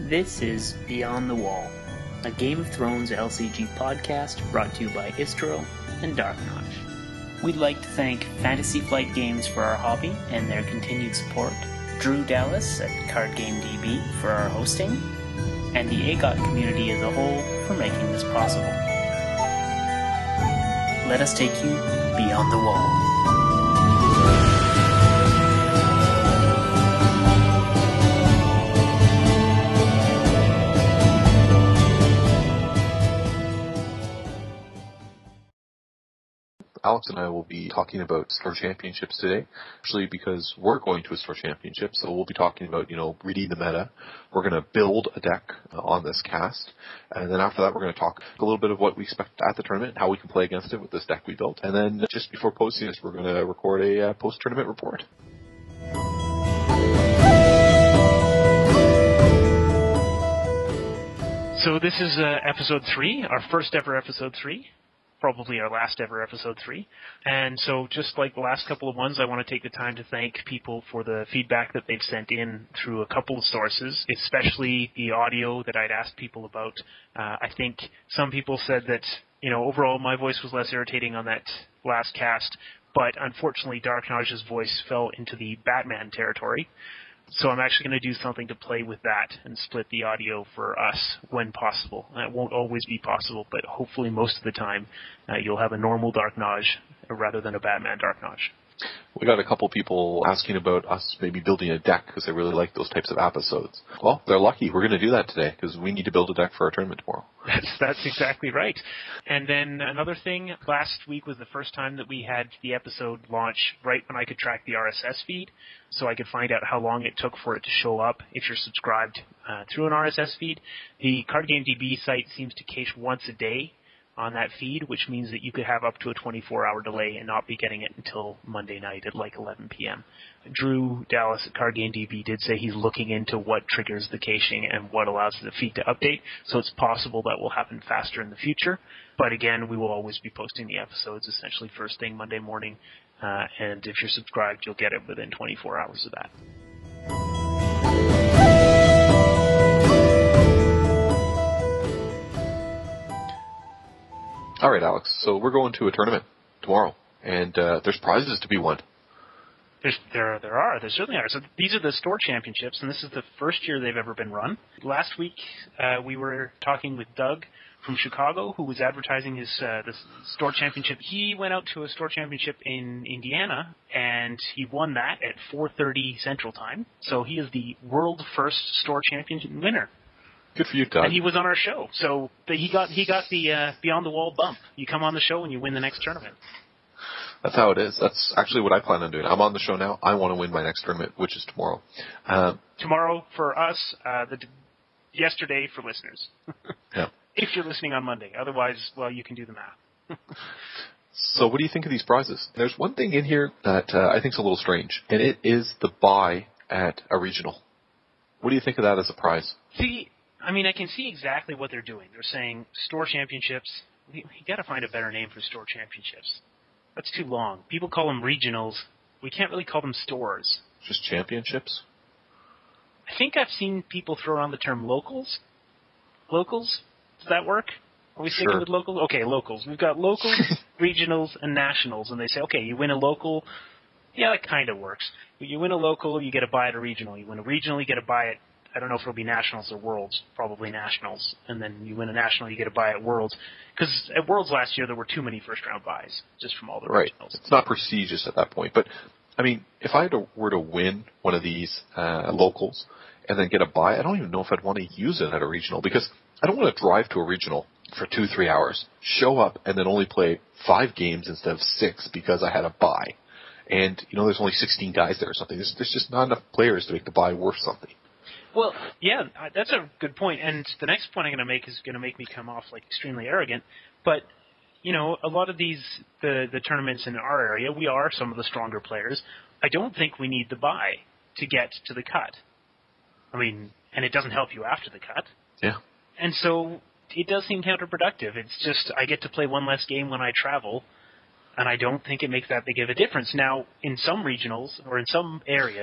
This is Beyond the Wall, a Game of Thrones LCG podcast brought to you by Istro and Dark Notch. We'd like to thank Fantasy Flight Games for our hobby and their continued support, Drew Dallas at Card Game DB for our hosting, and the AGOT community as a whole for making this possible. Let us take you beyond the wall. Alex and I will be talking about Store Championships today, actually because we're going to a Store Championship, so we'll be talking about, reading the meta. We're going to build a deck on this cast, and then after that we're going to talk a little bit of what we expect at the tournament, how we can play against it with this deck we built, and then just before posting this, we're going to record a post-tournament report. So this is episode 3, our first ever episode 3. Probably our last ever episode 3. And so just like the last couple of ones, I want to take the time to thank people for the feedback that they've sent in through a couple of sources, especially the audio that I'd asked people about. I think some people said that, overall my voice was less irritating on that last cast, but unfortunately Dark Notch's voice fell into the Batman territory. So I'm actually going to do something to play with that and split the audio for us when possible. It won't always be possible, but hopefully most of the time you'll have a normal Dark Notch rather than a Batman Dark Notch. We got a couple people asking about us maybe building a deck because they really like those types of episodes. Well, they're lucky. We're going to do that today because we need to build a deck for our tournament tomorrow. That's exactly right. And then another thing, last week was the first time that we had the episode launch right when I could track the RSS feed, so I could find out how long it took for it to show up if you're subscribed through an RSS feed. The Card Game DB site seems to cache once a day on that feed, which means that you could have up to a 24-hour delay and not be getting it until Monday night at like 11 p.m. Drew Dallas at Card Game DB did say he's looking into what triggers the caching and what allows the feed to update, so it's possible that will happen faster in the future. But again, we will always be posting the episodes essentially first thing Monday morning, and if you're subscribed, you'll get it within 24 hours of that. All right, Alex, so we're going to a tournament tomorrow, and there's prizes to be won. There certainly are. So these are the Store Championships, and this is the first year they've ever been run. Last week, we were talking with Doug from Chicago, who was advertising his this Store Championship. He went out to a Store Championship in Indiana, and he won that at 4:30 Central Time. So he is the world first Store Championship winner. Good for you, Doug. And he was on our show, so he got the Beyond the Wall bump. You come on the show and you win the next tournament. That's how it is. That's actually what I plan on doing. I'm on the show now. I want to win my next tournament, which is tomorrow. Tomorrow for us, yesterday for listeners. Yeah. If you're listening on Monday. Otherwise, well, you can do the math. So what do you think of these prizes? There's one thing in here that I think is a little strange, and it is the buy at a regional. What do you think of that as a prize? See, I mean, I can see exactly what they're doing. They're saying Store Championships. We got to find a better name for Store Championships. That's too long. People call them regionals. We can't really call them stores. Just championships? I think I've seen people throw around the term locals. Locals? Does that work? Are we sticking with locals? Okay, locals. We've got locals, regionals, and nationals. And they say, okay, you win a local. Yeah, that kind of works. You win a local, you get a buy at a regional. You win a regional, you get a buy at, I don't know if it'll be nationals or worlds, probably nationals. And then you win a national, you get a buy at worlds. Because at worlds last year, there were too many first-round buys, just from all the regionals. It's not prestigious at that point. But, I mean, if I were to win one of these locals and then get a buy, I don't even know if I'd want to use it at a regional. Because I don't want to drive to a regional for 2-3 hours, show up, and then only play 5 games instead of 6 because I had a buy. And, there's only 16 guys there or something. There's just not enough players to make the buy worth something. Well, yeah, that's a good point. And the next point I'm going to make is going to make me come off like extremely arrogant. But, a lot of these, the tournaments in our area, we are some of the stronger players. I don't think we need the buy to get to the cut. I mean, and it doesn't help you after the cut. Yeah. And so it does seem counterproductive. It's just I get to play one less game when I travel, and I don't think it makes that big of a difference. Now, in some regionals or in some areas,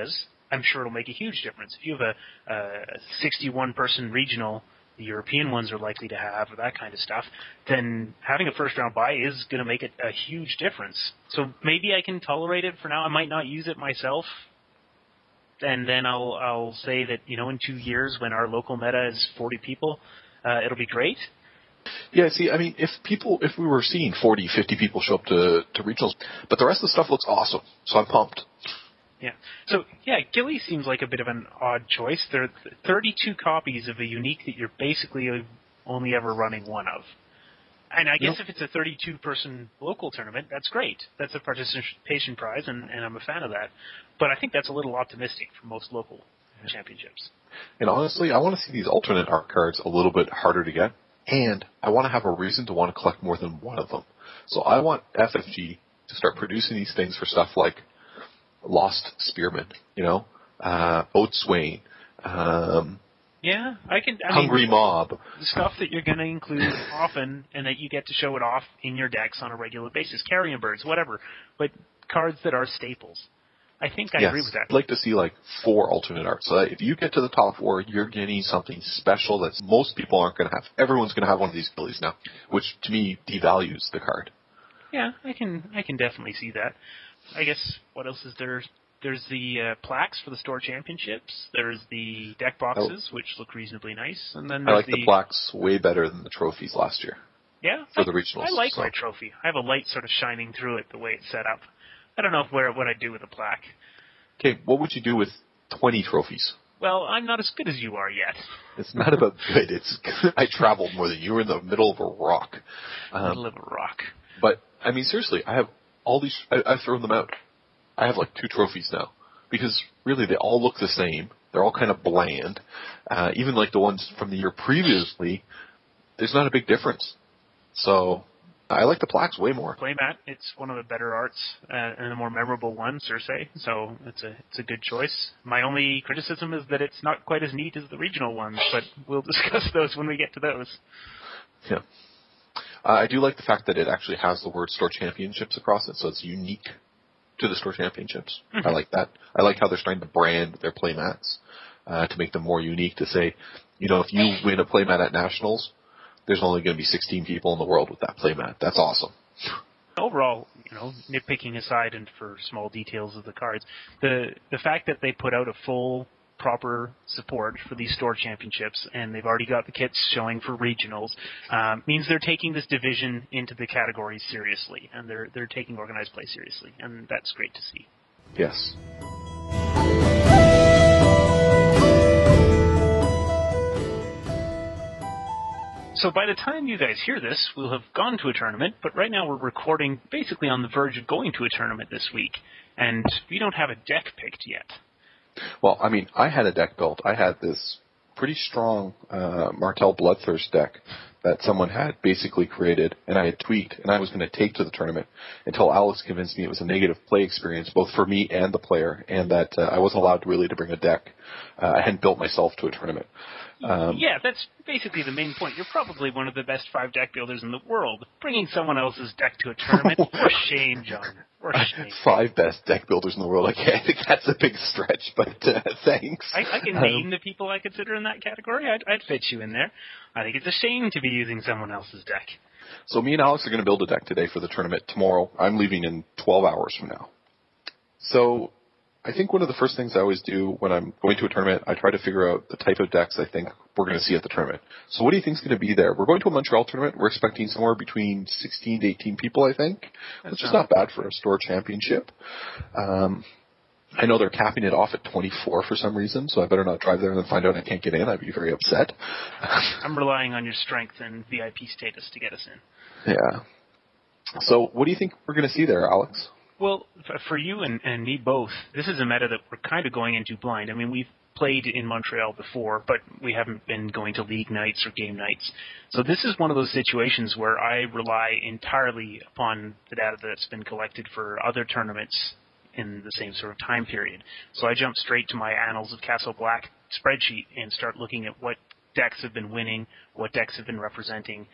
I'm sure it'll make a huge difference. If you have a 61-person regional, the European ones are likely to have, or that kind of stuff, then having a first-round bye is going to make it a huge difference. So maybe I can tolerate it for now. I might not use it myself, and then I'll say that, in 2 years when our local meta is 40 people, it'll be great. Yeah, see, I mean, if we were seeing 40, 50 people show up to regionals, but the rest of the stuff looks awesome, so I'm pumped. Yeah. So, Gilly seems like a bit of an odd choice. There are 32 copies of a unique that you're basically only ever running one of. And I guess if it's a 32-person local tournament, that's great. That's a participation prize, and I'm a fan of that. But I think that's a little optimistic for most local championships. And honestly, I want to see these alternate art cards a little bit harder to get, and I want to have a reason to want to collect more than one of them. So I want FFG to start producing these things for stuff like Lost Spearman, Boatswain, Hungry Mob. The stuff that you're going to include often and that you get to show it off in your decks on a regular basis. Carrion Birds, whatever. But cards that are staples. I think I agree with that. I'd like to see 4 alternate art. So that if you get to the top 4, you're getting something special that most people aren't going to have. Everyone's going to have one of these abilities now, which to me devalues the card. Yeah, I can definitely see that. I guess, what else is there? There's the plaques for the store championships. There's the deck boxes, which look reasonably nice. And then I like the plaques way better than the trophies last year. Yeah? For the regionals. I like my trophy. I have a light sort of shining through it the way it's set up. I don't know what I'd do with a plaque. Okay, what would you do with 20 trophies? Well, I'm not as good as you are yet. It's not about good. It's I traveled more than you. Were in the middle of a rock. Middle of a rock. But, I mean, seriously, I have all these... I've thrown them out. I have 2 trophies now. Because, really, they all look the same. They're all kind of bland. Even the ones from the year previously, there's not a big difference. So... I like the plaques way more. Playmat, it's one of the better arts and the more memorable one, Circe. So it's a good choice. My only criticism is that it's not quite as neat as the regional ones, but we'll discuss those when we get to those. Yeah. I do like the fact that it actually has the word Store Championships across it, so it's unique to the Store Championships. Mm-hmm. I like that. I like how they're starting to brand their playmats to make them more unique, to say, if you win a playmat at Nationals, there's only going to be 16 people in the world with that playmat. That's awesome. Overall, nitpicking aside and for small details of the cards, the fact that they put out a full, proper support for these store championships, and they've already got the kits showing for regionals, means they're taking this division into the categories seriously, and they're taking organized play seriously, and that's great to see. Yes. So by the time you guys hear this, we'll have gone to a tournament, but right now we're recording basically on the verge of going to a tournament this week, and we don't have a deck picked yet. Well, I mean, I had a deck built. I had this pretty strong Martell Bloodthirst deck that someone had basically created, and I had tweaked, and I was going to take to the tournament until Alex convinced me it was a negative play experience, both for me and the player, and that I wasn't allowed really to bring a deck. I hadn't built myself to a tournament. Yeah, that's basically the main point. You're probably one of the best 5 deck builders in the world. Bringing someone else's deck to a tournament, for shame, John. For shame. 5 best deck builders in the world. I think that's a big stretch, but thanks. I can name the people I consider in that category. I'd fit you in there. I think it's a shame to be using someone else's deck. So me and Alex are going to build a deck today for the tournament tomorrow. I'm leaving in 12 hours from now. So I think one of the first things I always do when I'm going to a tournament, I try to figure out the type of decks I think we're going to see at the tournament. So what do you think is going to be there? We're going to a Montreal tournament. We're expecting somewhere between 16 to 18 people, I think, which is not bad for a store championship. I know they're capping it off at 24 for some reason, so I better not drive there and then find out I can't get in. I'd be very upset. I'm relying on your strength and VIP status to get us in. Yeah. So what do you think we're going to see there, Alex? Well, for you and me both, this is a meta that we're kind of going into blind. I mean, we've played in Montreal before, but we haven't been going to league nights or game nights. So this is one of those situations where I rely entirely upon the data that's been collected for other tournaments in the same sort of time period. So I jump straight to my Annals of Castle Black spreadsheet and start looking at what decks have been winning, what decks have been representing,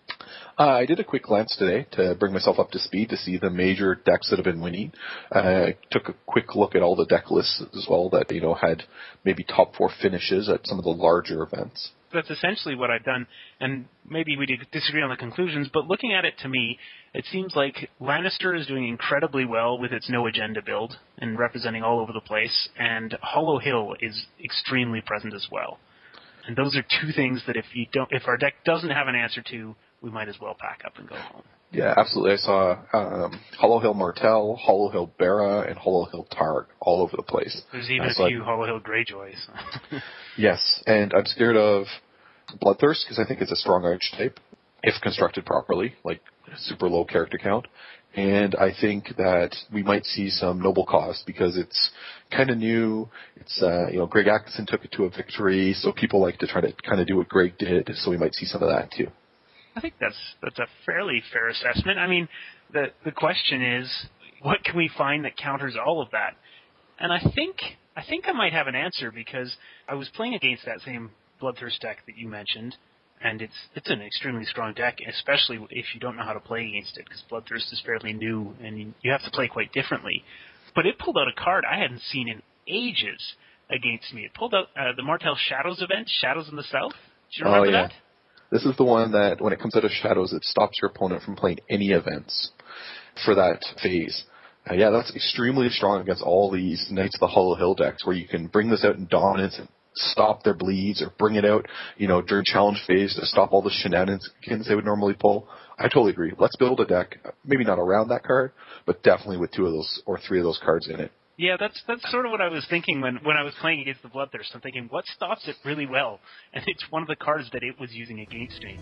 I did a quick glance today to bring myself up to speed to see the major decks that have been winning. I took a quick look at all the deck lists as well that, had maybe top 4 finishes at some of the larger events. That's essentially what I've done, and maybe we disagree on the conclusions, but looking at it, to me, it seems like Lannister is doing incredibly well with its no agenda build and representing all over the place, and Hollow Hill is extremely present as well. And those are two things that if our deck doesn't have an answer to, we might as well pack up and go home. Yeah, absolutely. I saw Hollow Hill Martell, Hollow Hill Barra, and Hollow Hill Targ all over the place. There's even a few Hollow Hill Greyjoys. Yes, and I'm scared of Bloodthirst because I think it's a strong archetype if constructed properly, like super low character count. And I think that we might see some Noble Cause because it's kind of new. It's, Greg Atkinson took it to a victory, so people like to try to kind of do what Greg did, so we might see some of that too. I think that's a fairly fair assessment. I mean, the question is, what can we find that counters all of that? And I think I might have an answer because I was playing against that same Bloodthirst deck that you mentioned, and it's an extremely strong deck, especially if you don't know how to play against it, because Bloodthirst is fairly new, and you have to play quite differently. But it pulled out a card I hadn't seen in ages against me. It pulled out the Martell Shadows event, Shadows in the South. Do you remember that? This is the one that, when it comes out of Shadows, it stops your opponent from playing any events for that phase. That's extremely strong against all these Knights of the Hollow Hill decks, where you can bring this out in Dominance and stop their bleeds, or bring it out, during challenge phase to stop all the shenanigans they would normally pull. I totally agree. Let's build a deck, maybe not around that card, but definitely with 2 of those or 3 of those cards in it. Yeah, that's sort of what I was thinking when I was playing against the Bloodthirst. I'm thinking, what stops it really well? And it's one of the cards that it was using against me.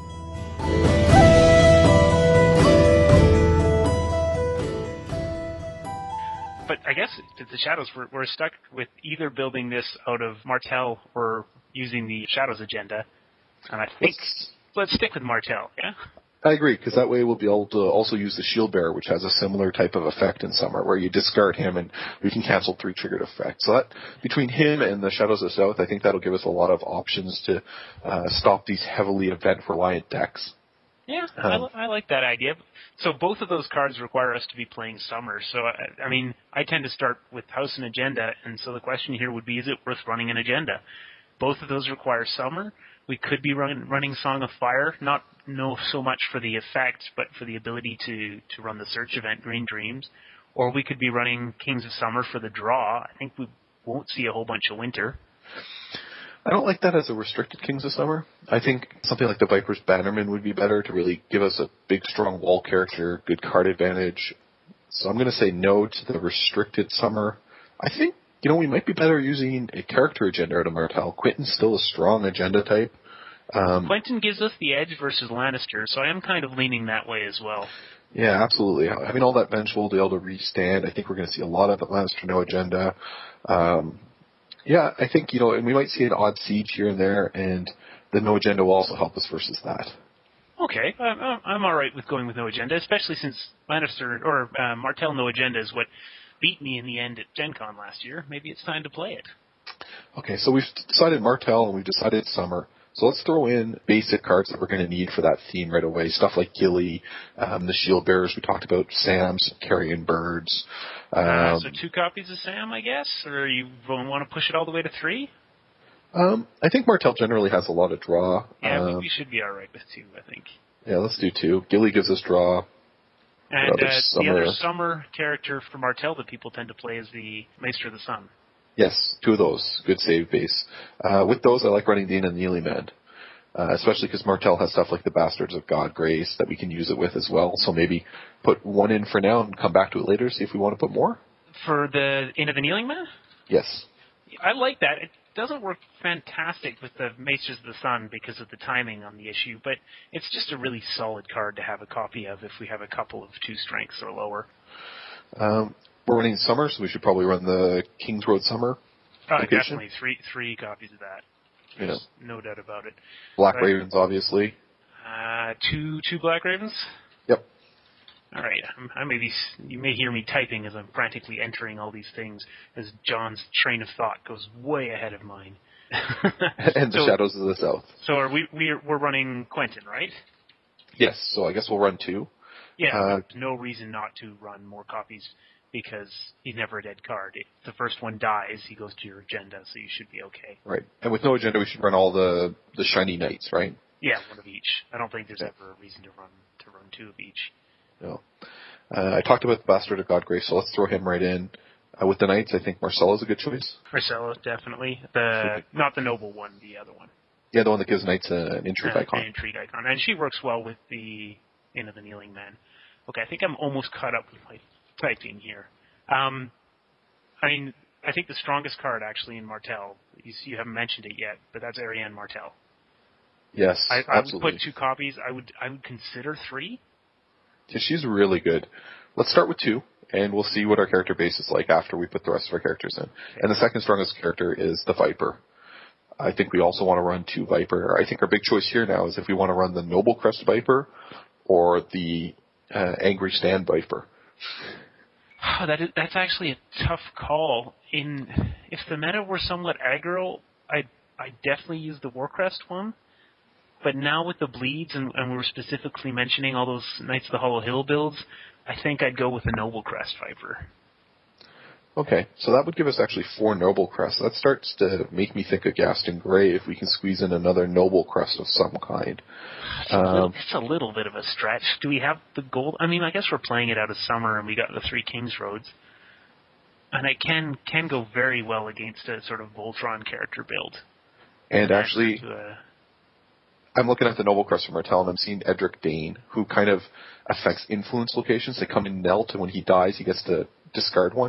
But I guess the Shadows, we're stuck with either building this out of Martell or using the Shadows agenda. And I think let's stick with Martell, yeah? I agree, because that way we'll be able to also use the Shield Bearer, which has a similar type of effect in Summer, where you discard him and we can cancel 3 triggered effects. So that, between him and the Shadows of the South, I think that'll give us a lot of options to stop these heavily event-reliant decks. Yeah, I like that idea. So both of those cards require us to be playing Summer. So, I tend to start with House and Agenda, and so the question here would be, is it worth running an Agenda? Both of those require Summer. We could be running Song of Fire, not so much for the effect, but for the ability to run the search event, Green Dreams. Or we could be running Kings of Summer for the draw. I think we won't see a whole bunch of Winter. I don't like that as a restricted Kings of Summer. I think something like the Viper's Bannerman would be better to really give us a big, strong wall character, good card advantage. So I'm going to say no to the restricted Summer. I think, we might be better using a character agenda out of Martell. Quentin's still a strong agenda type. Quentin gives us the edge versus Lannister, so I am kind of leaning that way as well. Yeah, absolutely. Having all that bench will be able to restand. I think we're going to see a lot of Lannister no agenda. I think, and we might see an odd siege here and there, and the no agenda will also help us versus that. Okay, I'm all right with going with no agenda, especially since Lannister or Martell no agenda is what beat me in the end at Gen Con last year. Maybe it's time to play it. Okay, so we've decided Martell and we've decided Summer. So let's throw in basic cards that we're going to need for that theme right away. Stuff like Gilly, the Shield Bearers we talked about, Sam's, Carrion Birds. So 2 copies of Sam, I guess? Or you want to push it all the way to 3? I think Martell generally has a lot of draw. Yeah, we should be all right with 2, I think. Yeah, let's do 2. Gilly gives us draw. And the other Summer character for Martell that people tend to play is the Maester of the Sun. Yes, 2 of those. Good save base. With those, I like running Dana Neelyman, especially because Martell has stuff like the Bastards of God Grace that we can use it with as well. So maybe put 1 in for now and come back to it later, see if we want to put more. For the Inn of the Kneeling Man? Yes. I like that. It doesn't work fantastic with the Maesters of the Sun because of the timing on the issue, but it's just a really solid card to have a copy of if we have a couple of 2 strengths or lower. We're running Summer, so we should probably run the Kings Road Summer. Definitely 3 copies of that. There's no doubt about it. Black Ravens, obviously. 2 Black Ravens? Yep. All right. You may hear me typing as I'm frantically entering all these things, as John's train of thought goes way ahead of mine. And the Shadows of the South. So we're running Quentin, right? Yes, so I guess we'll run 2. Yeah, no reason not to run more copies because he's never a dead card. If the first one dies, he goes to your agenda, so you should be okay. Right. And with no agenda, we should run all the shiny knights, right? Yeah, one of each. I don't think there's ever a reason to run 2 of each. No. I talked about the Bastard of Godgrave, so let's throw him right in. With the knights, I think Marcella's a good choice. Marcella, definitely. Not the noble one, the other one. Yeah, the one that gives knights an intrigue icon. An intrigue icon. And she works well with the Inn of the Kneeling Man. Okay, I think I'm almost caught up with my typing here. I mean, I think the strongest card actually in Martel, you haven't mentioned it yet, but that's Ariane Martel. Yes, I would absolutely. put 2 copies. I would consider 3. Yeah, she's really good. Let's start with 2, and we'll see what our character base is like after we put the rest of our characters in. Okay. And the second strongest character is the Viper. I think we also want to run 2 Viper. I think our big choice here now is if we want to run the Noble Crest Viper or the Angry Stand Viper. That's actually a tough call. If the meta were somewhat aggro, I'd definitely use the Warcrest one. But now with the bleeds, and we were specifically mentioning all those Knights of the Hollow Hill builds, I think I'd go with the Noble Crest Viper. Okay, so that would give us actually 4 Noble Crests. That starts to make me think of Gaston Grey if we can squeeze in another Noble Crest of some kind. It's a little bit of a stretch. Do we have the gold? I mean, I guess we're playing it out of summer, and we got the 3 Kings Roads. And it can go very well against a sort of Voltron character build. And actually, I'm looking at the Noble Crest from Martel, and I'm seeing Edric Dane, who kind of affects influence locations. They come in Nelt, and when he dies, he gets to discard one.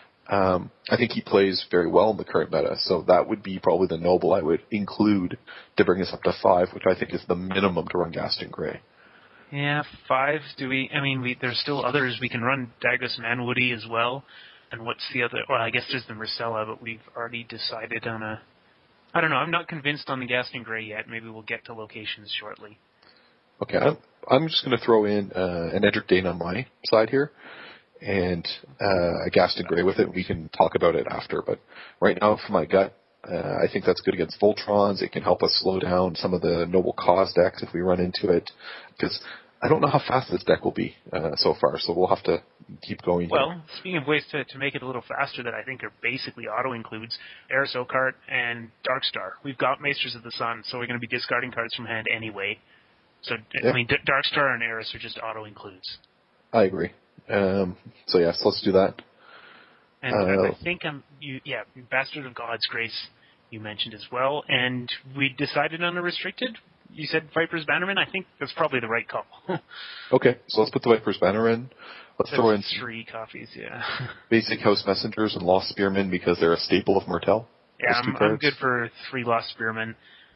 I think he plays very well in the current meta, so that would be probably the Noble I would include to bring us up to 5, which I think is the minimum to run Gaston Grey. Yeah, 5. There's still others. We can run Dagras Manwoody as well. And what's the other? Well, I guess there's the Marcella, but we've already decided on a... I don't know. I'm not convinced on the Gaston Grey yet. Maybe we'll get to locations shortly. Okay, I'm just going to throw in an Edric Dane on my side here, and a Gaston Grey with it. We can talk about it after, but right now, for my gut, I think that's good against Voltrons. It can help us slow down some of the Noble Cause decks if we run into it, because I don't know how fast this deck will be so far, so we'll have to keep going here. Well, speaking of ways to make it a little faster that I think are basically auto-includes, Eris Oakheart and Darkstar. We've got Maesters of the Sun, so we're going to be discarding cards from hand anyway. So, yeah. I mean, Darkstar and Eris are just auto-includes. I agree. So yes, let's do that. And I think Bastard of God's Grace you mentioned as well, and we decided on a restricted. You said Viper's Bannerman. I think that's probably the right call. Okay, so let's put the Viper's Banner in. Let's throw in 3 copies, yeah. Basic House Messengers and Lost Spearmen because they're a staple of Martel. Yeah, I'm good for 3 Lost Spearmen.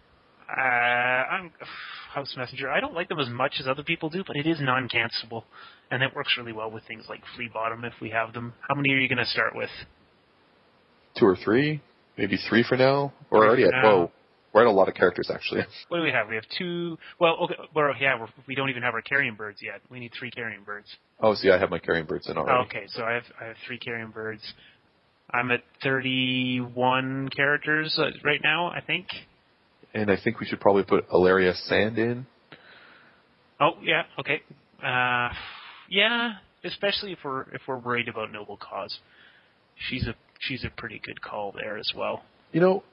I'm House Messenger. I don't like them as much as other people do, but it is non-cancelable, and it works really well with things like Flea Bottom if we have them. How many are you going to start with? 2 or 3, maybe 3 for now. We're already at we're at a lot of characters actually. What do we have? We have 2. Well, okay. We don't even have our Carrion Birds yet. We need 3 Carrion Birds. Oh, see, I have my Carrion Birds in already. Oh, okay, so I have 3 Carrion Birds. I'm at 31 characters right now, I think. And I think we should probably put Ilaria Sand in. Oh, yeah, okay. Yeah, especially if we're worried about Noble Cause. She's a pretty good call there as well. You know,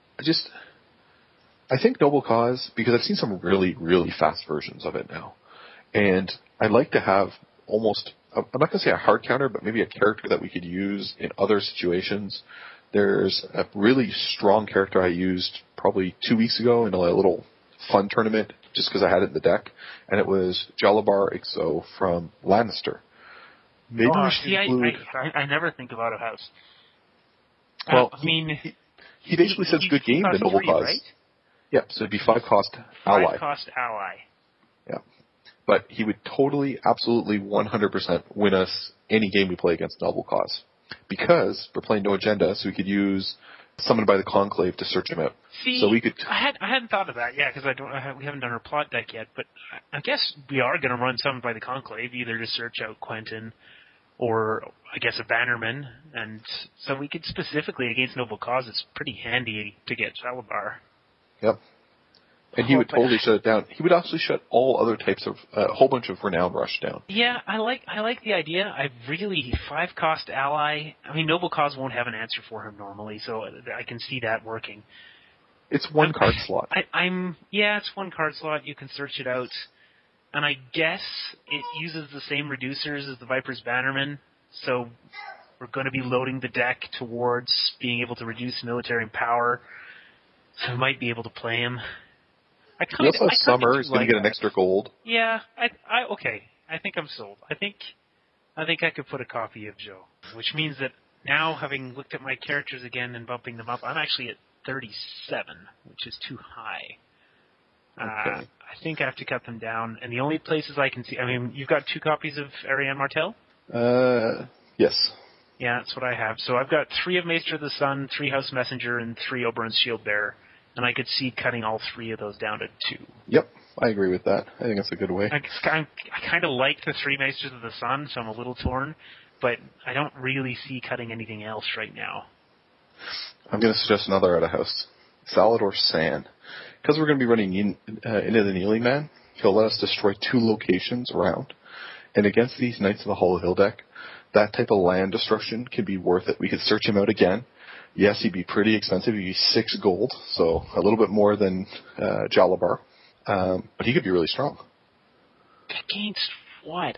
I think Noble Cause, because I've seen some really, really fast versions of it now. And I'd like to have almost, I'm not going to say a hard counter, but maybe a character that we could use in other situations. There's a really strong character I used probably 2 weeks ago in a little fun tournament, just because I had it in the deck, and it was Jalabar Ixo from Lannister. Maybe we should include... I never think about a house. Well, he basically says good game, the Noble Cause. Right? Yep, so it'd be 5-cost ally. 5-cost ally. Yeah. But he would totally, absolutely, 100% win us any game we play against Noble Cause. Because we're playing no agenda, so we could use Summoned by the Conclave to search him out. See, so we could... I hadn't thought of that, yeah, because we haven't done our plot deck yet, but I guess we are going to run Summoned by the Conclave, either to search out Quentin or, I guess, a Bannerman, and so we could specifically, against Noble Cause, it's pretty handy to get Jalabar. Yep. And he would totally shut it down. He would actually shut all other types of, a whole bunch of Renown Rush down. Yeah, I like the idea. 5-cost ally. I mean, Noble Cause won't have an answer for him normally, so I can see that working. It's one card slot. It's one card slot. You can search it out. And I guess it uses the same reducers as the Viper's Bannerman, so we're going to be loading the deck towards being able to reduce military power, so we might be able to play him. He also has Summer. He's going to get an extra gold. Yeah, okay. I think I'm sold. I think I could put a copy of Joe, which means that now, having looked at my characters again and bumping them up, I'm actually at 37, which is too high. Okay. I think I have to cut them down, and the only places I can see... I mean, you've got 2 copies of Ariane Martel? Yes. Yeah, that's what I have. So I've got 3 of Maester of the Sun, 3 House Messenger, and 3 Oberon's Shield Bearer, and I could see cutting all 3 of those down to 2. Yep, I agree with that. I think that's a good way. I kind of like the 3 Maesters of the Sun, so I'm a little torn, but I don't really see cutting anything else right now. I'm going to suggest another out of house. Salador San. Because we're going to be running into the Kneeling Man, he'll let us destroy 2 locations around. And against these Knights of the Hollow Hill deck, that type of land destruction can be worth it. We could search him out again. Yes, he'd be pretty expensive. He'd be 6 gold, so a little bit more than Jalabar. But he could be really strong. Against what?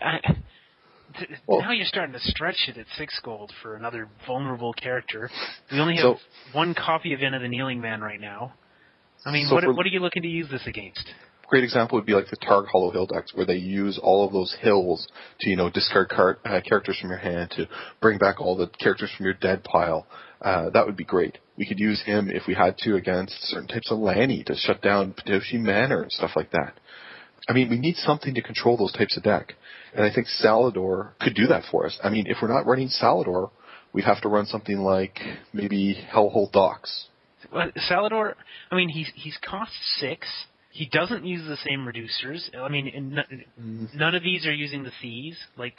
Now you're starting to stretch it at 6 gold for another vulnerable character. We only have 1 copy of Inn of the Kneeling Man right now. I mean, what are you looking to use this against? Great example would be like the Targ Hollow Hill decks, where they use all of those hills to, discard characters from your hand, to bring back all the characters from your dead pile. That would be great. We could use him, if we had to, against certain types of Lanny to shut down Petoshi Manor and stuff like that. I mean, we need something to control those types of deck. And I think Salador could do that for us. I mean, if we're not running Salador, we'd have to run something like maybe Hellhole Docks. Well, Salador, I mean, he's cost 6. He doesn't use the same reducers. I mean, none of these are using the Thieves. Like,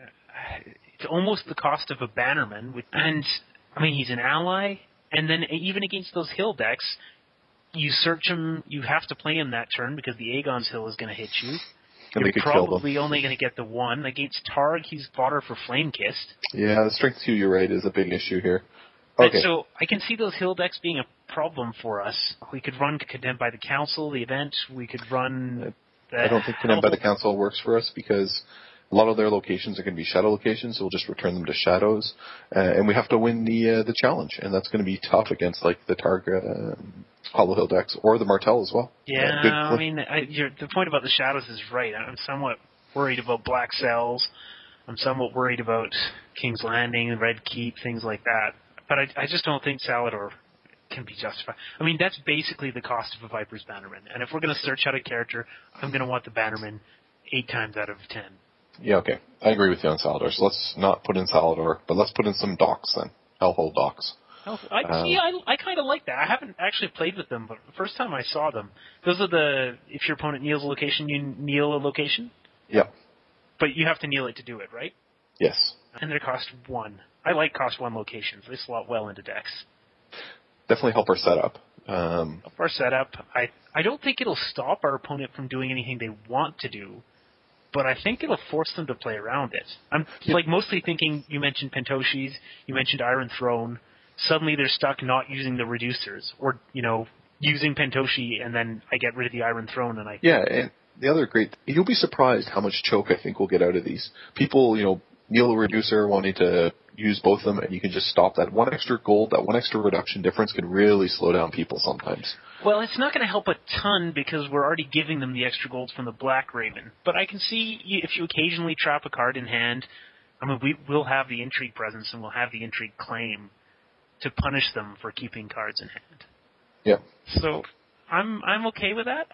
it's almost the cost of a Bannerman. And, I mean, he's an ally. And then even against those hill decks, you search him, you have to play him that turn because the Aegon's Hill is going to hit you. You're probably only going to get the 1. Against Targ, he's fodder for Flamekist. Yeah, the Strength 2, you're right, is a big issue here. Okay. So I can see those hill decks being a problem for us. We could run Condemned by the Council, the event. We could run... I don't think Condemned by the Council works for us because a lot of their locations are going to be shadow locations, so we'll just return them to shadows. And we have to win the challenge, and that's going to be tough against like the Targ Hollow Hill decks, or the Martel as well. Yeah, I mean, the point about the shadows is right. I'm somewhat worried about Black Cells. I'm somewhat worried about King's Landing, Red Keep, things like that. But I just don't think Salador can be justified. I mean, that's basically the cost of a Viper's Bannerman. And if we're going to search out a character, I'm going to want the Bannerman 8 times out of 10. Yeah, okay. I agree with you on Salador. So let's not put in Salador, but let's put in some docks then. Hellhole Docks. I kind of like that. I haven't actually played with them, but the first time I saw them, those are if your opponent kneels a location, you kneel a location? Yep. But you have to kneel it to do it, right? Yes. And they cost 1. I like cost 1 locations. They slot well into decks. Definitely help our setup. Help our setup. I don't think it'll stop our opponent from doing anything they want to do, but I think it'll force them to play around it. I'm mostly thinking, you mentioned Pentoshis, you mentioned Iron Throne. Suddenly they're stuck not using the reducers, or, using Pentoshi, and then I get rid of the Iron Throne, and Yeah, and the other you'll be surprised how much choke I think we'll get out of these. People, kneel a reducer wanting to use both of them, and you can just stop that. 1 extra gold, that 1 extra reduction difference can really slow down people sometimes. Well, it's not going to help a ton because we're already giving them the extra gold from the Black Raven. But I can see if you occasionally trap a card in hand, I mean, we'll have the Intrigue presence and we'll have the Intrigue claim to punish them for keeping cards in hand. Yeah. So I'm okay with that.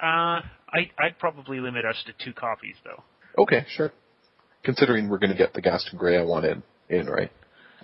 I'd probably limit us to 2 copies, though. Okay, sure. Considering we're going to get the Gaston Grey I want in, right?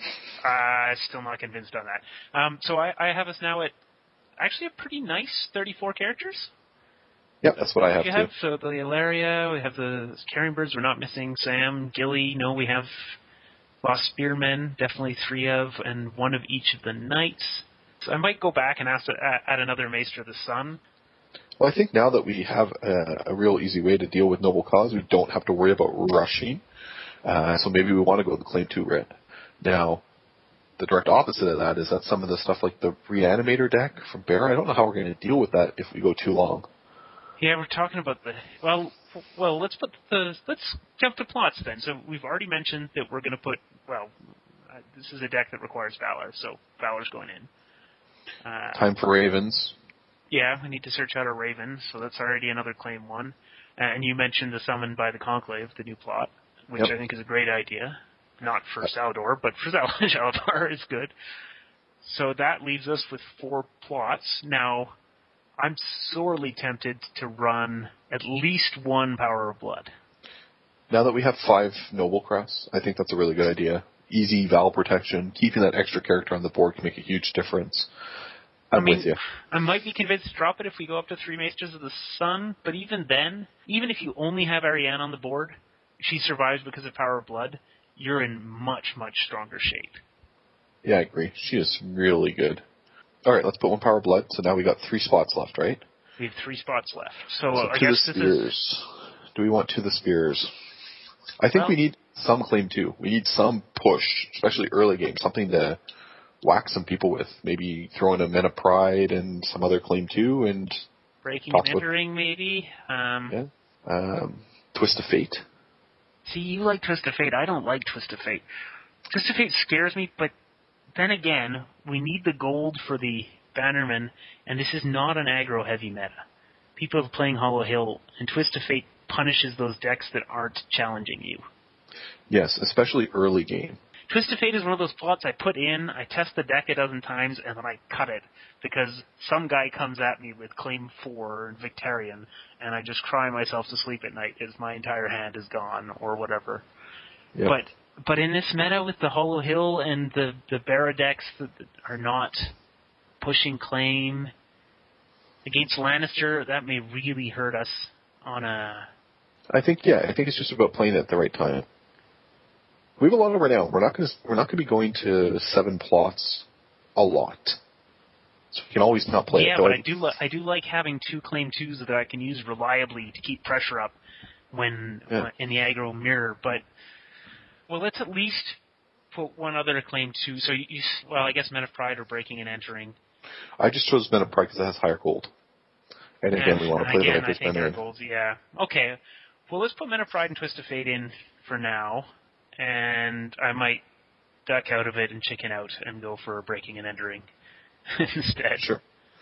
Still not convinced on that. So I have us now at actually a pretty nice 34 characters. Yep, that's what I have too. So the Ilaria, we have the Carrying Birds, we're not missing Sam, Gilly, no, we have Lost Spearmen, definitely 3 of, and 1 of each of the Knights. So I might go back and add another Maester of the Sun. Well, I think now that we have a real easy way to deal with Noble Cause, we don't have to worry about rushing. So maybe we want to go with the Claim 2 red. Now, the direct opposite of that is that some of the stuff like the Reanimator deck from Bear, I don't know how we're going to deal with that if we go too long. Yeah, we're talking about let's jump to plots then. So we've already mentioned that we're going to put, this is a deck that requires Valor, so Valor's going in. Time for Ravens. Yeah, we need to search out our Ravens, so that's already another Claim 1. And you mentioned the Summon by the Conclave, the new plot, which I think is a great idea. Not for Saldor, but for Saldar is good. So that leaves us with 4 plots. Now, I'm sorely tempted to run at least 1 Power of Blood. Now that we have 5 Noble Crests, I think that's a really good idea. Easy Val protection, keeping that extra character on the board can make a huge difference. I'm with you. I might be convinced to drop it if we go up to 3 Maesters of the Sun, but even then, even if you only have Ariane on the board, she survives because of Power of Blood, you're in much, much stronger shape. Yeah, I agree. She is really good. All right, let's put 1 Power of Blood. So now we got 3 spots left, right? We have 3 spots left. So I to guess the this Spears. is... Do we want to the Spears? I think we need some Claim 2. We need some push, especially early game, something to whack some people with. Maybe throw in a Men of Pride and some other Claim 2 and... Breaking and Entering, maybe? Twist of Fate. See, you like Twist of Fate. I don't like Twist of Fate. Twist of Fate scares me, but then again, we need the gold for the Bannerman, and this is not an aggro-heavy meta. People are playing Hollow Hill, and Twist of Fate punishes those decks that aren't challenging you. Yes, especially early game. Twist of Fate is one of those plots I put in, I test the deck a dozen times, and then I cut it, because some guy comes at me with Claim 4 and Victarion, and I just cry myself to sleep at night as my entire hand is gone, or whatever. Yep. But in this meta with the Hollow Hill and the Barra decks that are not pushing Claim against Lannister, that may really hurt us on a... I think it's just about playing it at the right time. We have a lot of renown. We're not going to be going to 7 plots a lot. So we can always not play it. Yeah, but I do like having 2 Claim 2s that I can use reliably to keep pressure up when in the aggro mirror. But let's at least put 1 other Claim 2. So I guess Men of Pride or Breaking and Entering. I just chose Men of Pride because it has higher gold. And again, we want to play the Hunter's Banner. Yeah. Okay. Well, let's put Men of Pride and Twist of Fate in for now. And I might duck out of it and chicken out and go for Breaking and Entering instead. Sure.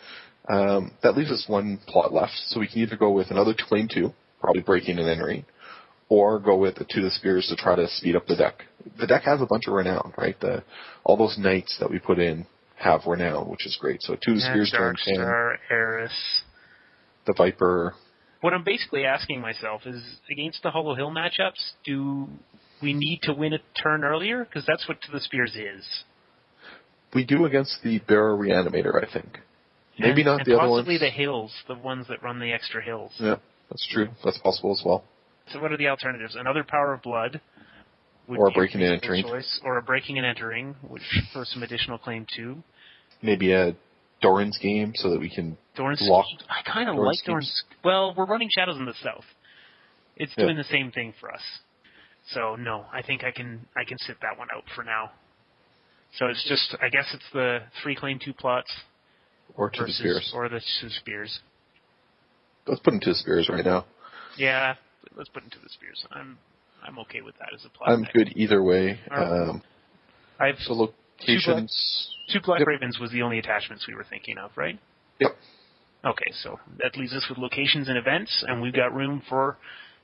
That leaves us 1 plot left, so we can either go with another Claim 2, probably Breaking and Entering, or go with the To the Spears to try to speed up the deck. The deck has a bunch of renown, right? All those knights that we put in have renown, which is great. So To the Spears, Darkstar, Eris, the Viper. What I'm basically asking myself is, against the Hollow Hill matchups, do we need to win a turn earlier? Because that's what To the Spears is. We do against the Barra Reanimator, I think. Maybe not the other ones. Possibly the hills, the ones that run the extra hills. Yeah, that's true. That's possible as well. So what are the alternatives? Another Power of Blood. Or a Breaking and Entering. Or a Breaking and Entering, which for some additional Claim 2. Maybe a Doran's Game so that we can block. I kind of like Doran's. Well, we're running Shadows in the South. It's doing the same thing for us. So no, I think I can sit that one out for now. So it's just, I guess it's the 3 Claim 2 plots. Or To the Spears. Or the To the Spears. Let's put them To the Spears right now. Yeah, let's put them To the Spears. I'm okay with that as a plot. I'm good either way. I've so locations. 2 Black Ravens was the only attachments we were thinking of, right? Yep. Okay, so that leaves us with locations and events, and we've got room for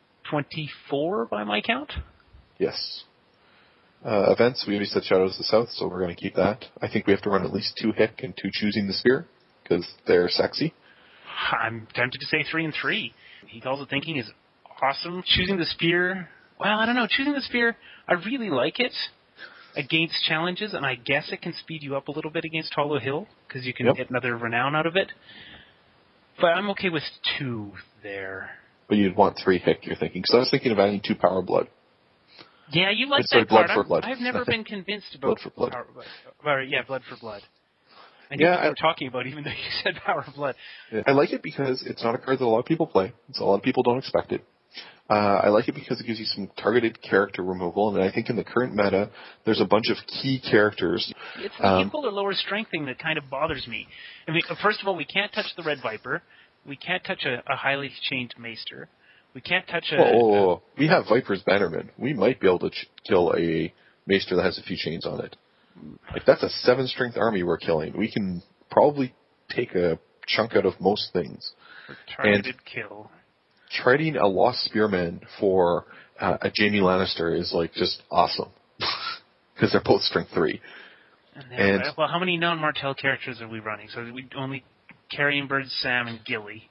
24 by my count. Yes. Events, we already said Shadows of the South, so we're going to keep that. I think we have to run at least 2 Hick and 2 Choosing the Spear, because they're sexy. I'm tempted to say 3 and 3. He Calls It Thinking is awesome. Choosing the Spear, well, I don't know. Choosing the Spear, I really like it against challenges, and I guess it can speed you up a little bit against Hollow Hill, because you can get another renown out of it. But I'm okay with 2 there. But you'd want 3 Hick, you're thinking. Because I was thinking of adding 2 Power Blood. Yeah, you like that Blood part. for Blood. I've never been convinced about Blood for Blood. Blood for Blood. I knew what you were talking about, even though you said Power of Blood. I like it because it's not a card that a lot of people play, so a lot of people don't expect it. I like it because it gives you some targeted character removal, and I think in the current meta, there's a bunch of key characters. It's the equal or lower strength thing that kind of bothers me. I mean, first of all, we can't touch the Red Viper. We can't touch a highly chained Maester. We can't touch we have Viper's Bannerman. We might be able to kill a Maester that has a few chains on it. Like, that's a 7-strength army we're killing. We can probably take a chunk out of most things. Targeted kill. Trading a Lost Spearman for a Jaime Lannister is, like, just awesome. Because they're both strength 3. Well, how many non-Martell characters are we running? So we only Carrion Bird, Sam, and Gilly.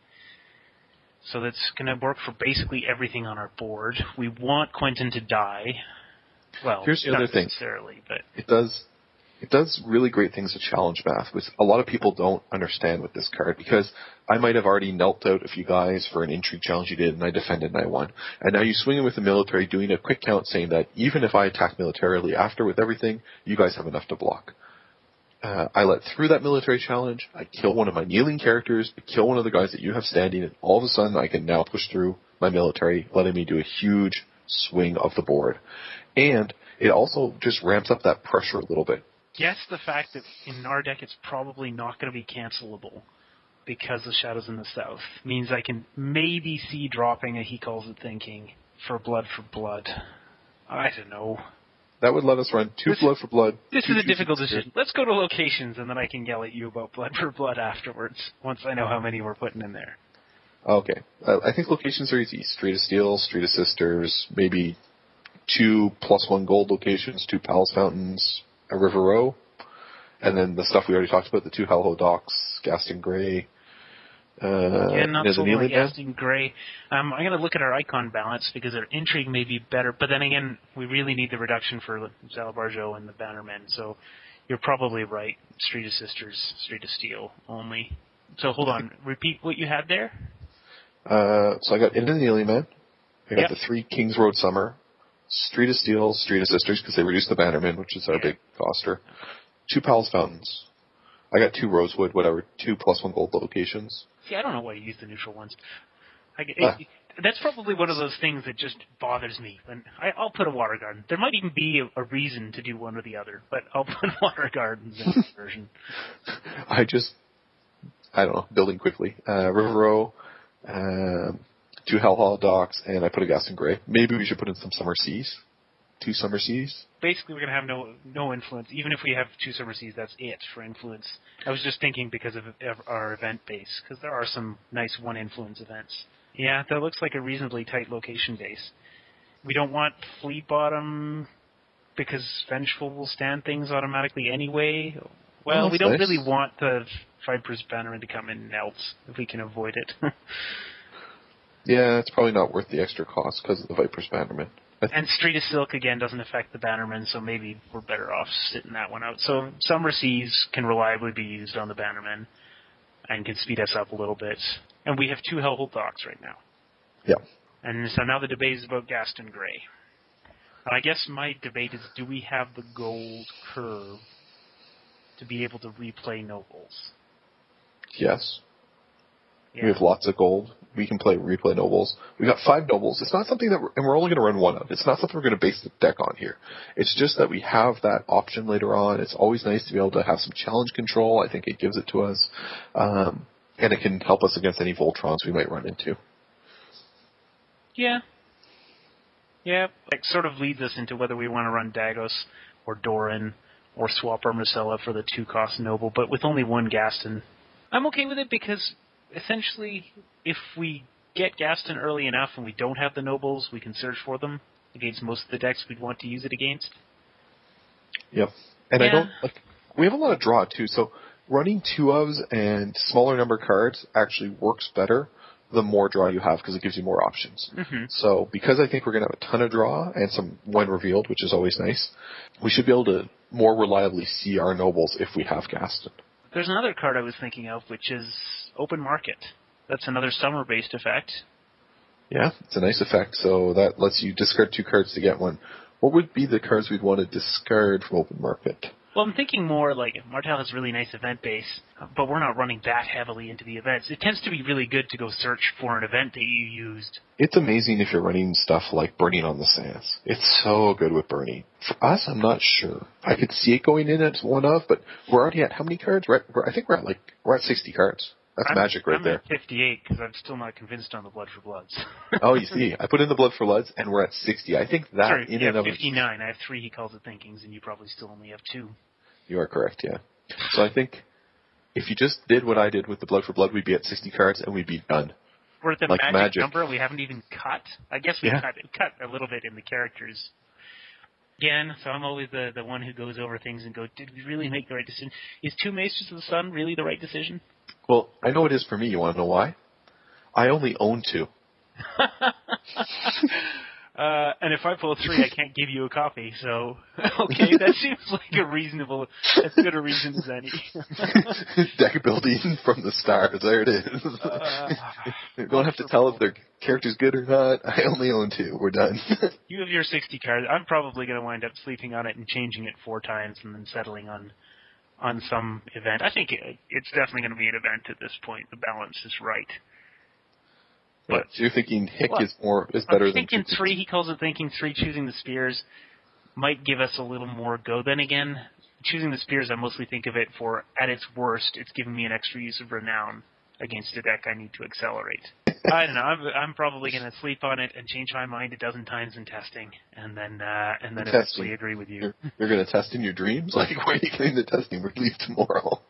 So that's going to work for basically everything on our board. We want Quentin to die. Well, here's the other thing. Necessarily, but it does really great things with challenge math, which a lot of people don't understand with this card, because I might have already knelt out a few guys for an intrigue challenge you did, and I defended and I won. And now you swing in with the military, doing a quick count, saying that even if I attack militarily after with everything, you guys have enough to block. I let through that military challenge, I kill one of my kneeling characters, I kill one of the guys that you have standing, and all of a sudden I can now push through my military, letting me do a huge swing of the board. And it also just ramps up that pressure a little bit. Guess the fact that in our deck it's probably not going to be cancelable because of Shadows in the South means I can maybe see dropping a He Calls It Thinking for Blood. I don't know. That would let us run 2 Blood for Blood. This is a difficult decision. Let's go to locations, and then I can yell at you about Blood for Blood afterwards, once I know how many we're putting in there. Okay. I think locations are easy. Street of Steel, Street of Sisters, maybe 2 +1 gold locations, 2 Palace Fountains, a River Row, and then the stuff we already talked about, the 2 Hellho Docks, Gaston Grey. Not so like Gaston Grey. I'm going to look at our icon balance because our intrigue may be better, but then again, we really need the reduction for Zalabarjo and the Bannermen, so you're probably right. Street of Sisters, Street of Steel only. So hold on, repeat what you had there? So I got Into the Kneeling Man. I got the 3 Kings Road Summer, Street of Steel, Street of Sisters, because they reduced the Bannerman, which is our big coster. 2 Palace Fountains. I got 2 Rosewood, 2 +1 gold locations. See, I don't know why you use the neutral ones. That's probably one of those things that just bothers me. And I'll put a Water Garden. There might even be a reason to do one or the other, but I'll put Water Gardens in this version. I don't know, building quickly. River Row, 2 Hellho Docks, and I put a Gaston Grey. Maybe we should put in some Summer Seas. 2 Summer Seas. Basically, we're going to have no influence. Even if we have 2 Summer Seas, that's it for influence. I was just thinking because of our event base, because there are some nice 1 influence events. Yeah, that looks like a reasonably tight location base. We don't want Fleet Bottom because Vengeful will stand things automatically anyway. Well, we don't really want the Viper's Bannerman to come in else if we can avoid it. Yeah, it's probably not worth the extra cost because of the Viper's Bannerman. And Street of Silk, again, doesn't affect the Bannerman, so maybe we're better off sitting that one out. So Summer Seas can reliably be used on the Bannerman and can speed us up a little bit. And we have 2 Hellho Docks right now. Yeah. And so now the debate is about Gaston Grey. And I guess my debate is, do we have the gold curve to be able to replay Nobles? Yes. Yeah. We have lots of gold. We can replay Nobles. We got 5 Nobles. It's not something and we're only going to run 1 of. It's not something we're going to base the deck on here. It's just that we have that option later on. It's always nice to be able to have some challenge control. I think it gives it to us. And it can help us against any Voltrons we might run into. Yeah. Yeah, it sort of leads us into whether we want to run Dagos or Doran or swap our Marcella for the 2-cost Noble, but with only 1 Gaston. I'm okay with it because essentially, if we get Gaston early enough and we don't have the Nobles, we can search for them against most of the decks we'd want to use it against. Yep. And we have a lot of draw too, so running 2 ofs and smaller number cards actually works better the more draw you have because it gives you more options. Mm-hmm. So because I think we're going to have a ton of draw and some when revealed, which is always nice, we should be able to more reliably see our Nobles if we have Gaston. There's another card I was thinking of, which is Open Market. That's another summer-based effect. Yeah, it's a nice effect. So that lets you discard 2 cards to get 1. What would be the cards we'd want to discard from Open Market? Well, I'm thinking more like Martell has really nice event base, but we're not running that heavily into the events. It tends to be really good to go search for an event that you used. It's amazing if you're running stuff like Burning on the Sands. It's so good with Burning. For us, I'm not sure. I could see it going in as one of, but we're already at how many cards? I think we're at 60 cards. That's magic right there. I'm at 58 because I'm still not convinced on the Blood for Bloods. Oh, you see, I put in the Blood for Bloods, and we're at 60. I think that Sorry, in and of 59. I have 3 He Calls It Thinkings, and you probably still only have 2. You are correct, yeah. So I think if you just did what I did with the Blood for Blood, we'd be at 60 cards, and we'd be done. We're at the like magic number. We haven't even cut. I guess we Yeah. cut a little bit in the characters. Again, so I'm always the one who goes over things and go, did we really make the right decision? Is 2 Maesters of the Sun really the right decision? Well, I know it is for me. You want to know why? I only own 2. And if I pull 3, I can't give you a copy. So, okay, that seems like as good a reason as any. Deck building from the stars. There it is. You don't have to tell if their character's good or not. I only own 2. We're done. You have your 60 cards. I'm probably going to wind up sleeping on it and changing it 4 times and then settling on some event. I think it's definitely going to be an event at this point. The balance is right. But so you're thinking Hick is better I'm than thinking 3. He calls it thinking 3. Choosing the Spears might give us a little more go. Then again, choosing the Spears, I mostly think of it for, at its worst, it's giving me an extra use of Renown against a deck I need to accelerate. I don't know. I'm probably going to sleep on it and change my mind a dozen times in testing, and then eventually agree with you. You're going to test in your dreams? Like, where are you getting the testing? We leave tomorrow.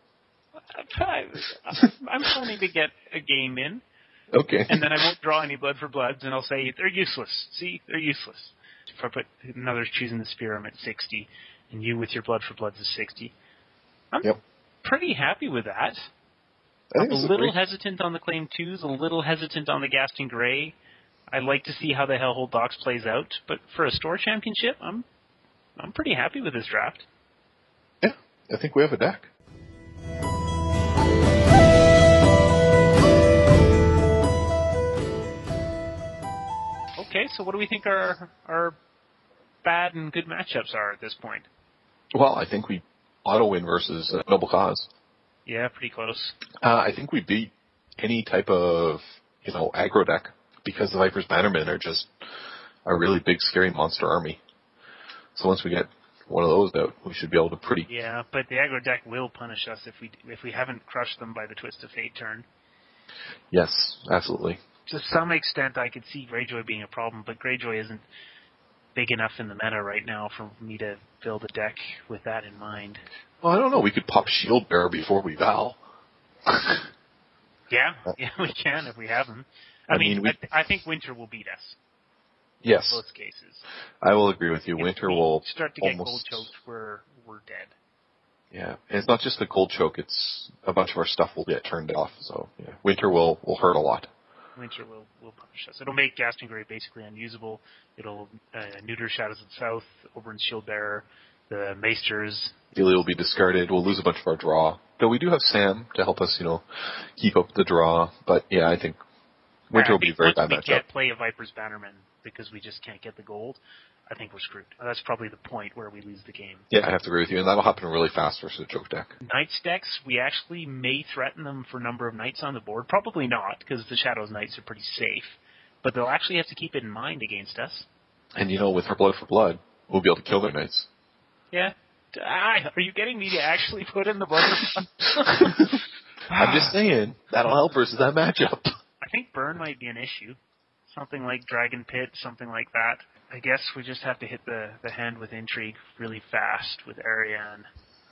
I'm planning to get a game in. Okay. And then I won't draw any Blood for Bloods, and I'll say, they're useless. See? They're useless. If I put another choosing the Spear, I'm at 60, and you with your Blood for Bloods is 60. I'm pretty happy with that. I'm a little hesitant on the Claim 2s, a little hesitant on the Gaston Grey. I'd like to see how the Hellhold Docs plays out, but for a store championship, I'm pretty happy with this draft. Yeah, I think we have a deck. Okay, so what do we think our bad and good matchups are at this point? Well, I think we auto-win versus Noble Cause. Yeah, pretty close. I think we beat any type of, aggro deck because the Viper's Bannermen are just a really big, scary monster army. So once we get one of those out, we should be able to pretty... Yeah, but the aggro deck will punish us if we haven't crushed them by the Twist of Fate turn. Yes, absolutely. To some extent, I could see Greyjoy being a problem, but Greyjoy isn't big enough in the meta right now for me to build a deck with that in mind. Well, I don't know. We could pop Shield Bearer before we Val. Yeah, we can if we have them. I mean, I think Winter will beat us. Yes. In both cases. I will agree with you. If Winter we will start to get gold choked, we're dead. Yeah, and it's not just the gold choke. It's a bunch of our stuff will get turned off. So yeah, Winter will hurt a lot. Winter will punish us. It'll make Gaston Grey basically unusable. It'll neuter Shadows of the South, Oberyn's Shield Bearer, the Maesters. Gilly will be discarded. We'll lose a bunch of our draw. Though we do have Sam to help us, keep up the draw. But yeah, I think Winter will be a very bad matchup. Once we can't play a Viper's Bannerman because we just can't get the gold, I think we're screwed. That's probably the point where we lose the game. Yeah, I have to agree with you, and that'll happen really fast versus a choke deck. Knights decks, we actually may threaten them for number of Knights on the board. Probably not, because the Shadows Knights are pretty safe. But they'll actually have to keep it in mind against us. And with our Blood for Blood, we'll be able to kill their Knights. Yeah. Are you getting me to actually put in the Blood for Blood? I'm just saying, that'll help versus that matchup. I think burn might be an issue. Something like Dragon Pit, something like that. I guess we just have to hit the hand with Intrigue really fast with Ariane.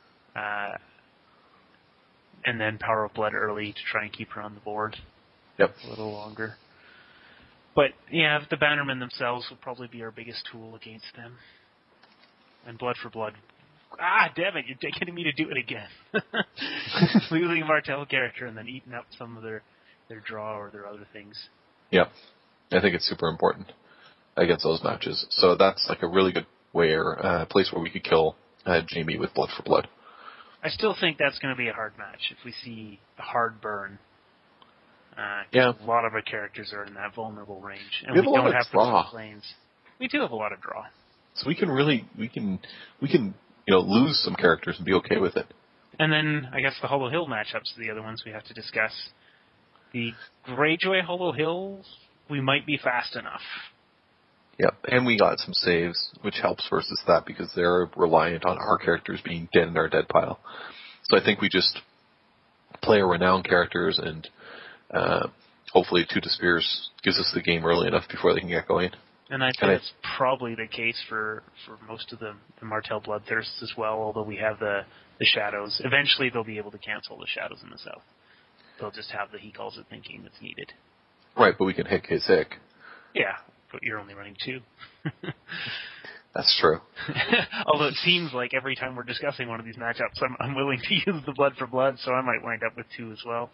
And then Power of Blood early to try and keep her on the board. Yep. A little longer. But, yeah, the Bannermen themselves will probably be our biggest tool against them. And Blood for Blood. Damn it, you're getting me to do it again. Losing a Martell character and then eating up some of their draw or their other things. Yep. I think it's super important against those matches. So that's like a really good place where we could kill Jamie with Blood for Blood. I still think that's going to be a hard match if we see a hard burn. Yeah. A lot of our characters are in that vulnerable range. And we don't have draw. We do have a lot of draw. So we can lose some characters and be okay with it. And then I guess the Hollow Hill matchups are the other ones we have to discuss. The Greyjoy Hollow Hills, we might be fast enough. Yep, and we got some saves, which helps versus that because they're reliant on our characters being dead in our dead pile. So I think we just play our renowned characters and hopefully Two to Spears gives us the game early enough before they can get going. And I think that's probably the case for most of the Martell Bloodthirsts as well, although we have the Shadows. Eventually they'll be able to cancel the Shadows in the south. They'll just have the He Calls It thinking that's needed. Right, but we can hit Kasich. Yeah, but you're only running 2. That's true. Although it seems like every time we're discussing one of these matchups, I'm willing to use the Blood for Blood, so I might wind up with 2 as well.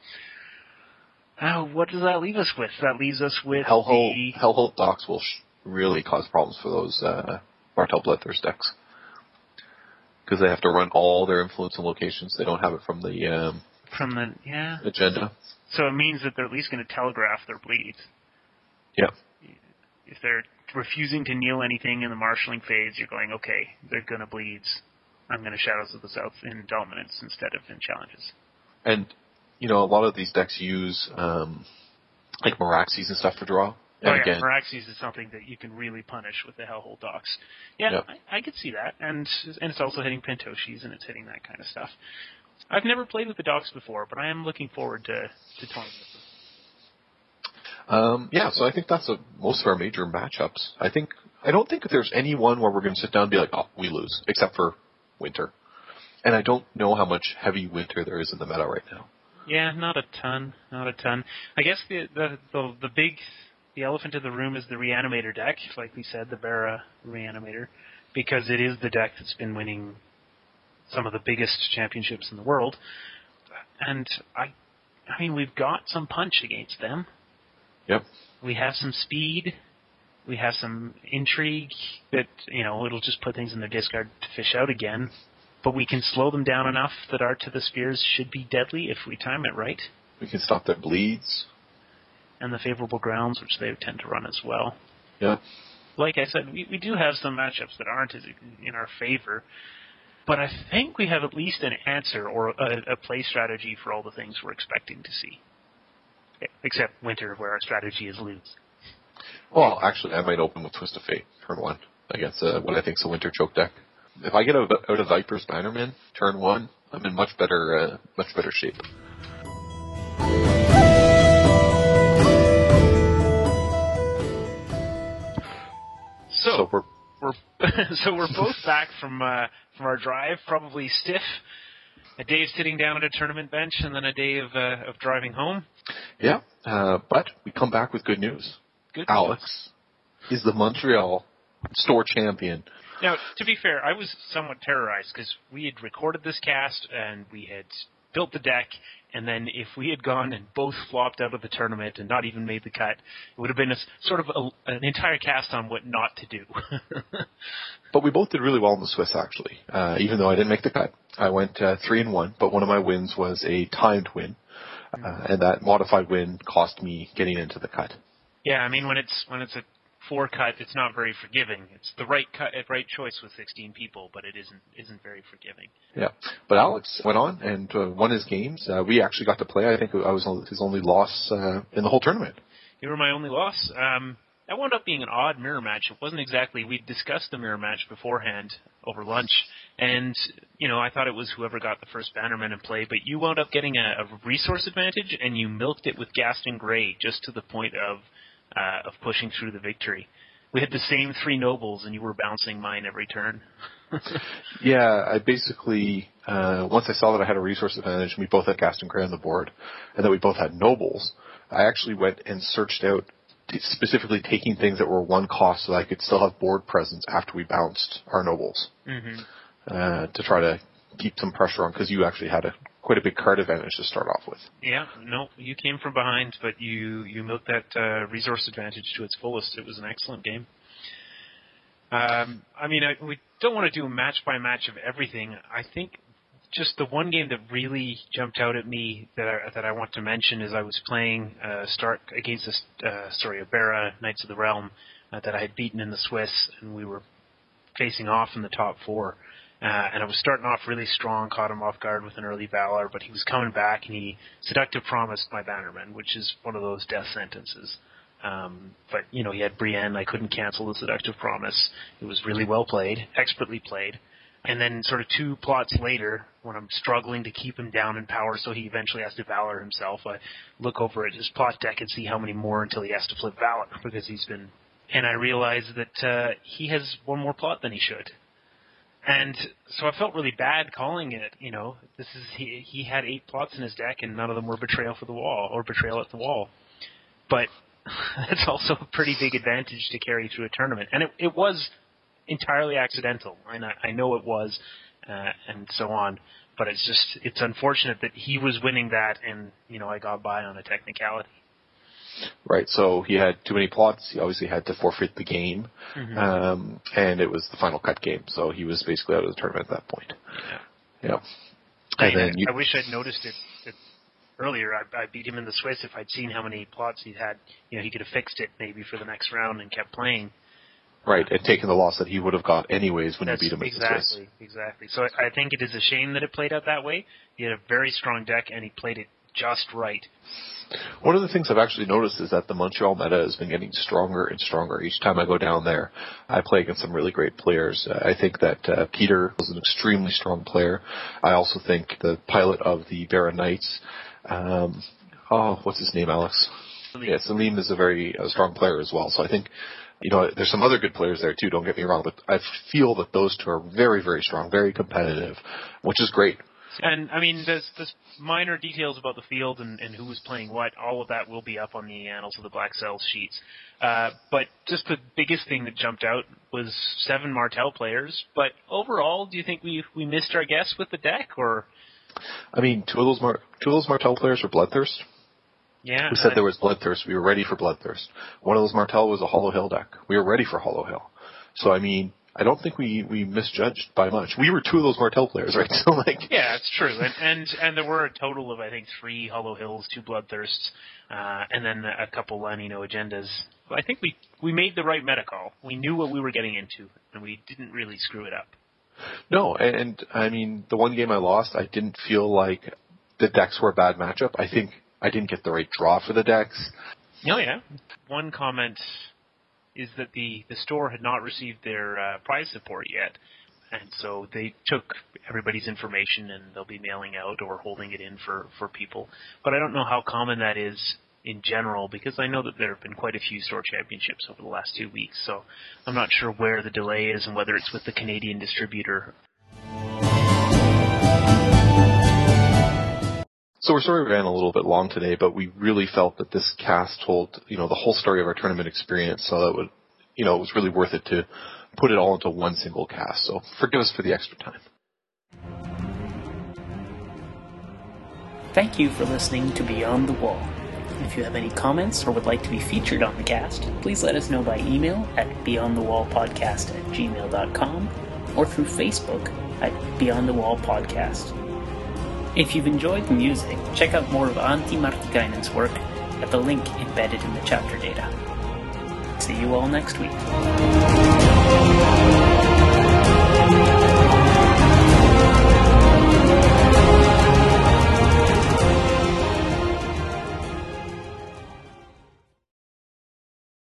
What does that leave us with? That leaves us with Hellholt Docks will really cause problems for those Martell Bloodthirst decks. Because they have to run all their influence and locations. They don't have it from the agenda. So it means that they're at least going to telegraph their bleeds. Yeah. If they're refusing to kneel anything in the marshalling phase, you're going, okay, they're going to bleeds. I'm going to Shadows of the South in dominance instead of in challenges. And, a lot of these decks use, like Meraxes and stuff for draw. And again, Meraxes is something that you can really punish with the Hellhole Docks. Yeah, yep. I could see that. And it's also hitting Pentoshis and it's hitting that kind of stuff. I've never played with the Docks before, but I am looking forward to toying with them. So I think that's most of our major matchups. I don't think there's any one where we're going to sit down and be like, oh, we lose, except for Winter. And I don't know how much heavy Winter there is in the meta right now. Yeah, not a ton. I guess the big elephant in the room is the Reanimator deck, like we said, the Bara Reanimator, because it is the deck that's been winning some of the biggest championships in the world. And I mean, we've got some punch against them. Yep. We have some speed. We have some intrigue that, it'll just put things in their discard to fish out again. But we can slow them down enough that our To the Spears should be deadly if we time it right. We can stop their bleeds. And the favorable grounds, which they tend to run as well. Yeah. Like I said, we do have some matchups that aren't in our favor. But I think we have at least an answer or a play strategy for all the things we're expecting to see. Except Winter, where our strategy is lose. Well, actually, I might open with Twist of Fate, turn 1, against what I think is a Winter choke deck. If I get out of Viper's Bannerman, turn 1, I'm in much better shape. So we're both back from our drive, probably stiff. A day of sitting down at a tournament bench, and then a day of driving home. Yeah, but we come back with good news. Alex is the Montreal store champion. Now, to be fair, I was somewhat terrorized because we had recorded this cast and we had built the deck, and then if we had gone and both flopped out of the tournament and not even made the cut, it would have been an entire cast on what not to do. But we both did really well in the Swiss, actually. Even though I didn't make the cut, I went 3-1. But one of my wins was a timed win, and that modified win cost me getting into the cut. Yeah, I mean when it's a 4 cut, it's not very forgiving. It's the right cut, right choice with 16 people, but it isn't very forgiving. Yeah, but Alex went on and won his games. We actually got to play. I think I was his only loss in the whole tournament. You were my only loss. That wound up being an odd mirror match. It wasn't exactly. We discussed the mirror match beforehand over lunch, and I thought it was whoever got the first Bannerman in play. But you wound up getting a resource advantage, and you milked it with Gaston Grey just to the point of pushing through the victory. We had the same 3 nobles, and you were bouncing mine every turn. Yeah, I basically, once I saw that I had a resource advantage, and we both had Gaston Grey on the board, and that we both had nobles, I actually went and searched out specifically taking things that were 1 cost so that I could still have board presence after we bounced our nobles, to try to keep some pressure on, because you actually had quite a big card advantage to start off with. Yeah, no, you came from behind, but you milked that resource advantage to its fullest. It was an excellent game. We don't want to do a match-by-match of everything. I think just the one game that really jumped out at me that I want to mention is I was playing Stark against a Bara Knights of the Realm that I had beaten in the Swiss, and we were facing off in the top 4. and I was starting off really strong, caught him off guard with an early Valor, but he was coming back, and he Seductive Promised my Bannerman, which is one of those death sentences. But, he had Brienne. I couldn't cancel the Seductive Promise. It was really well played, expertly played. And then sort of 2 plots later, when I'm struggling to keep him down in power so he eventually has to Valor himself, I look over at his plot deck and see how many more until he has to flip Valor, because he's been... And I realize that he has 1 more plot than he should. And so I felt really bad calling it, he had 8 plots in his deck and none of them were Betrayal for the Wall, or Betrayal at the Wall. But that's also a pretty big advantage to carry through a tournament. And it was entirely accidental, and I know it was, and so on. But it's unfortunate that he was winning that, and I got by on a technicality. Right. So he had too many plots. He obviously had to forfeit the game, and it was the final cut game. So he was basically out of the tournament at that point. Yeah. I wish I'd noticed it earlier. I beat him in the Swiss. If I'd seen how many plots he had, he could have fixed it maybe for the next round and kept playing. Right, and taken the loss that he would have got anyways when you beat him in the Swiss. Exactly. So I think it is a shame that it played out that way. He had a very strong deck, and he played it just right. One of the things I've actually noticed is that the Montreal meta has been getting stronger and stronger each time I go down there. I play against some really great players. I think that Peter was an extremely strong player. I also think the pilot of the Baron Knights, what's his name, Alex? Salim. Yeah, Salim is a very strong player as well. So I think, there's some other good players there too, don't get me wrong, but I feel that those 2 are very, very strong, very competitive, which is great. And, there's minor details about the field and who was playing what. All of that will be up on the Annals of the Black Cells sheets. But just the biggest thing that jumped out was 7 Martell players. But overall, do you think we missed our guess with the deck, or? 2 of those Martell players were Bloodthirst. Yeah. We said there was Bloodthirst. We were ready for Bloodthirst. One of those Martell was a Hollow Hill deck. We were ready for Hollow Hill. So, I don't think we misjudged by much. We were 2 of those Martell players, right? So yeah, it's true. And there were a total of, I think, 3 Hollow Hills, 2 Bloodthirsts, and then a couple Lanino Agendas. I think we made the right meta call. We knew what we were getting into, and we didn't really screw it up. No, and the one game I lost, I didn't feel like the decks were a bad matchup. I think I didn't get the right draw for the decks. Oh, yeah. One comment is that the store had not received their prize support yet, and so they took everybody's information and they'll be mailing out or holding it in for people. But I don't know how common that is in general, because I know that there have been quite a few store championships over the last 2 weeks, so I'm not sure where the delay is and whether it's with the Canadian distributor. So we're sorry we ran a little bit long today, but we really felt that this cast told, the whole story of our tournament experience, so that it was really worth it to put it all into one single cast. So forgive us for the extra time. Thank you for listening to Beyond the Wall. If you have any comments or would like to be featured on the cast, please let us know by email at beyondthewallpodcast@gmail.com or through Facebook at Beyond the Wall Podcast. If you've enjoyed the music, check out more of Antti Martikainen's work at the link embedded in the chapter data. See you all next week.